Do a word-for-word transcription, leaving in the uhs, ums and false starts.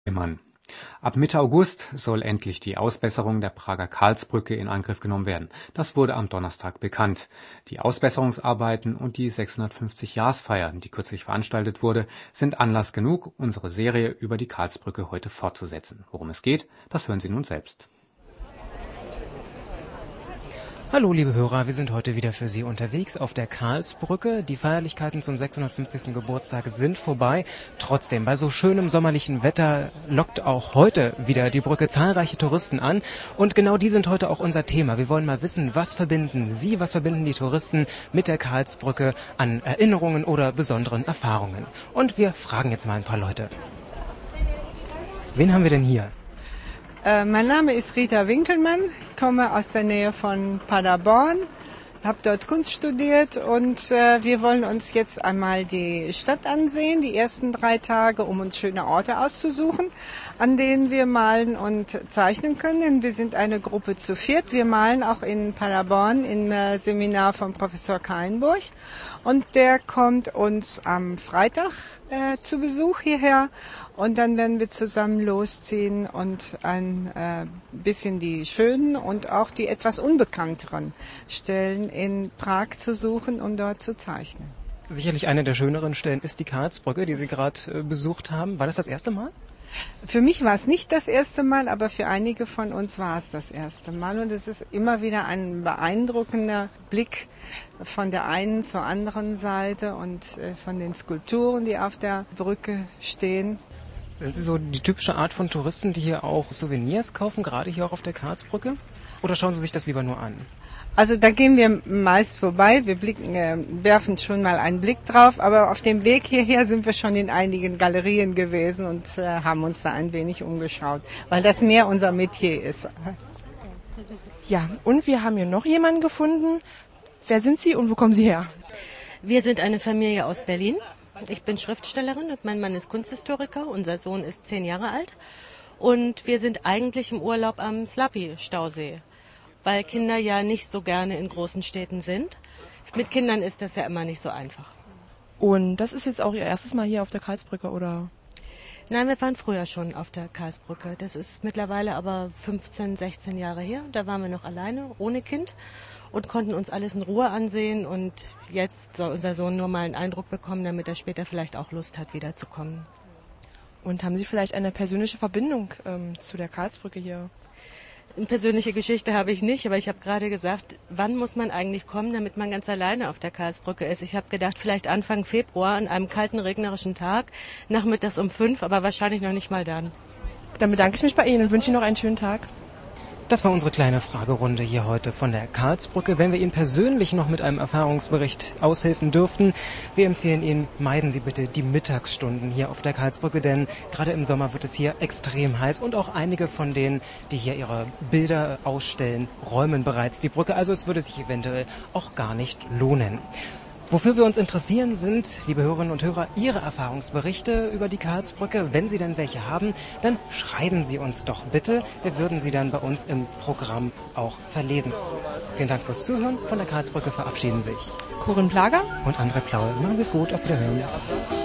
Mann. Ab Mitte August soll endlich die Ausbesserung der Prager Karlsbrücke in Angriff genommen werden. Das wurde am Donnerstag bekannt. Die Ausbesserungsarbeiten und die sechshundertfünfzig-Jahresfeier, die kürzlich veranstaltet wurde, sind Anlass genug, unsere Serie über die Karlsbrücke heute fortzusetzen. Worum es geht, das hören Sie nun selbst. Hallo liebe Hörer, wir sind heute wieder für Sie unterwegs auf der Karlsbrücke. Die Feierlichkeiten zum sechshundertfünfzigsten Geburtstag sind vorbei. Trotzdem, bei so schönem sommerlichen Wetter lockt auch heute wieder die Brücke zahlreiche Touristen an. Und genau die sind heute auch unser Thema. Wir wollen mal wissen, was verbinden Sie, was verbinden die Touristen mit der Karlsbrücke an Erinnerungen oder besonderen Erfahrungen. Und wir fragen jetzt mal ein paar Leute. Wen haben wir denn hier? Äh, mein Name ist Rita Winkelmann, ich komme aus der Nähe von Paderborn, habe dort Kunst studiert und äh, wir wollen uns jetzt einmal die Stadt ansehen, die ersten drei Tage, um uns schöne Orte auszusuchen, an denen wir malen und zeichnen können. Wir sind eine Gruppe zu viert, wir malen auch in Paderborn im äh, Seminar von Professor Kainburg und der kommt uns am Freitag äh, zu Besuch hierher. Und dann werden wir zusammen losziehen und ein äh, bisschen die schönen und auch die etwas unbekannteren Stellen in Prag zu suchen, um dort zu zeichnen. Sicherlich eine der schöneren Stellen ist die Karlsbrücke, die Sie gerade äh, besucht haben. War das das erste Mal? Für mich war es nicht das erste Mal, aber für einige von uns war es das erste Mal. Und es ist immer wieder ein beeindruckender Blick von der einen zur anderen Seite und äh, von den Skulpturen, die auf der Brücke stehen. Sind Sie so die typische Art von Touristen, die hier auch Souvenirs kaufen, gerade hier auch auf der Karlsbrücke? Oder schauen Sie sich das lieber nur an? Also da gehen wir meist vorbei, wir blicken, äh, werfen schon mal einen Blick drauf, aber auf dem Weg hierher sind wir schon in einigen Galerien gewesen und äh, haben uns da ein wenig umgeschaut, weil das mehr unser Metier ist. Ja, und wir haben hier noch jemanden gefunden. Wer sind Sie und wo kommen Sie her? Wir sind eine Familie aus Berlin. Ich bin Schriftstellerin und mein Mann ist Kunsthistoriker. Unser Sohn ist zehn Jahre alt. Und wir sind eigentlich im Urlaub am Slapi-Stausee, weil Kinder ja nicht so gerne in großen Städten sind. Mit Kindern ist das ja immer nicht so einfach. Und das ist jetzt auch Ihr erstes Mal hier auf der Karlsbrücke, oder? Nein, wir waren früher schon auf der Karlsbrücke. Das ist mittlerweile aber fünfzehn, sechzehn Jahre her. Da waren wir noch alleine, ohne Kind und konnten uns alles in Ruhe ansehen. Und jetzt soll unser Sohn nur mal einen Eindruck bekommen, damit er später vielleicht auch Lust hat, wiederzukommen. Und haben Sie vielleicht eine persönliche Verbindung ähm, zu der Karlsbrücke hier? Eine persönliche Geschichte habe ich nicht, aber ich habe gerade gesagt, wann muss man eigentlich kommen, damit man ganz alleine auf der Karlsbrücke ist. Ich habe gedacht, vielleicht Anfang Februar an einem kalten, regnerischen Tag, nachmittags um fünf, aber wahrscheinlich noch nicht mal dann. Dann bedanke ich mich bei Ihnen und wünsche Ihnen noch einen schönen Tag. Das war unsere kleine Fragerunde hier heute von der Karlsbrücke. Wenn wir Ihnen persönlich noch mit einem Erfahrungsbericht aushelfen dürften, wir empfehlen Ihnen, meiden Sie bitte die Mittagsstunden hier auf der Karlsbrücke, denn gerade im Sommer wird es hier extrem heiß und auch einige von denen, die hier ihre Bilder ausstellen, räumen bereits die Brücke. Also es würde sich eventuell auch gar nicht lohnen. Wofür wir uns interessieren sind, liebe Hörerinnen und Hörer, Ihre Erfahrungsberichte über die Karlsbrücke. Wenn Sie denn welche haben, dann schreiben Sie uns doch bitte. Wir würden sie dann bei uns im Programm auch verlesen. Vielen Dank fürs Zuhören. Von der Karlsbrücke verabschieden sich Corinne Plager und André Plaue. Machen Sie es gut. Auf Wiederhören.